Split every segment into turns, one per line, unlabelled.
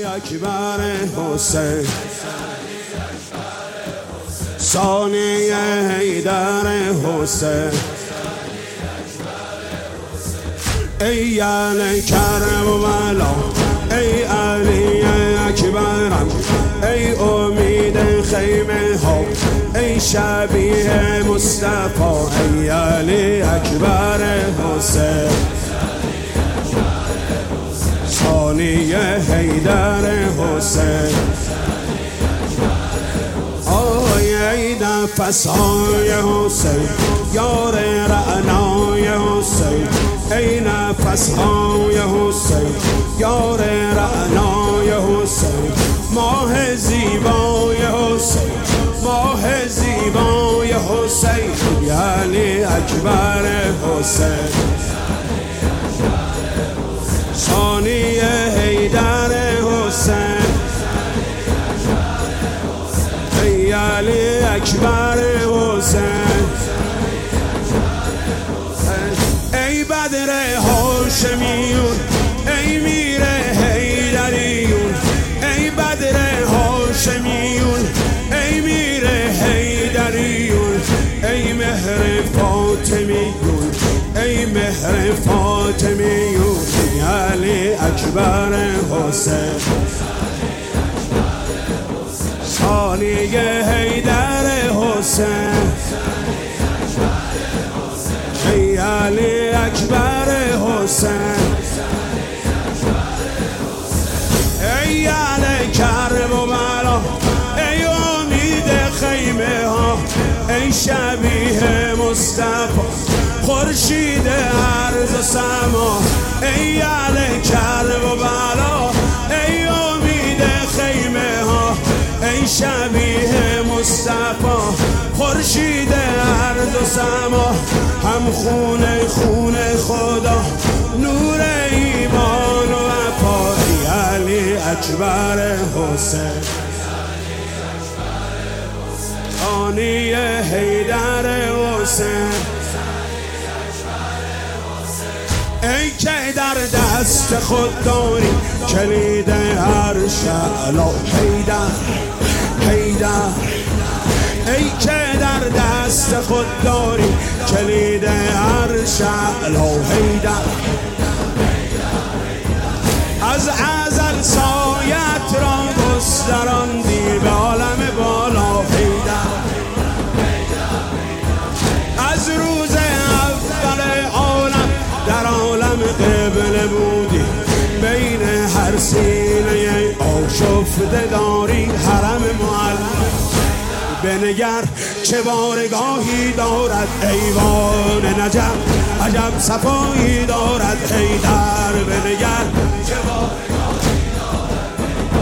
اکبر حسین ثانی حیدر حسین ای اهل کربلا ای علی اکبرم ای امید خیمه ها ای شبیه مصطفی ای علی اکبر حسین ثانی حیدر حسین ای نفس‌های حسین یار رعنای حسین ای نفس‌های حسین یار رعنای حسین ماه زیبای حسین ماه زیبای حسین یعنی اکبر حسین ثانی حیدر حسین علی اکبر حسین ای بدر هاشمیون ای میر حیدریون ای بدر هاشمیون ای میر حیدریون ای مهر فاطمیون ای مهر فاطمیون علی اکبر حسین ثانی حیدر حسین ای علی اکبر حسین ای اهل کربلا ای امید خیمه ها ای شبیه مصطفی خورشید ارض و سما ای اهل کربلا ای امید خیمه ها ای شبیه مصطفی خورشید ارض و سما هم خونه خدا نور ایمان و وفا علی اکبر حسین ثانی حیدر حسین ای که در دست خود داری کلید هر شعلا حیدر حیدر ای که در دست خود داری کلید هر شعلا حیدر از ازل سایت را گستراندی به عالم بالا حیدر از روز اول عالم در عالم قبله بودی بین هر سینه آشفته داری حرم معلم بنگر چه بارگاهی دارد ایوان نجف عجب صفایی دارد حیدر بنگر چه بارگاهی دارد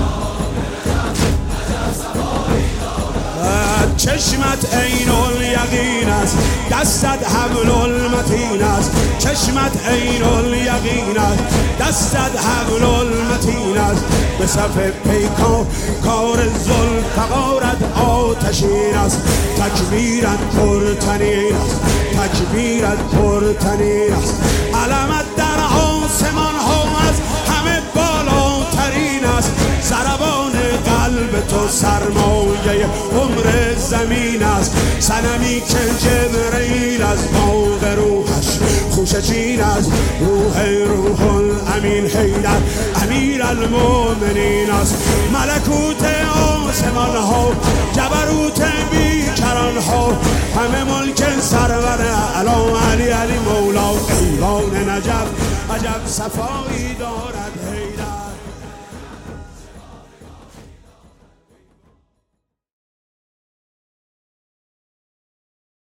عجب صفایی دارد چشمت عین الیقین است دستت حبل المتین است چشمت عین الیقین است دستت حبل المتین است به صف پیکان کار ذوالفقارت آتشین است تکبیرت پرتنین است تکبیرت پرتنین است علمت در آسمان ها از همه بالاترین است ضربان قلب تو سرمایه عمر زمین است صنمی که جبرئیل از باغ روحش خوشه چین است روح الامین حیدر امیر المؤمنین است ملکوت آسمان ها جبروت بیکران ها همه ملک سرور اعلی علی مولا ایوان نجف عجب صفایی دارد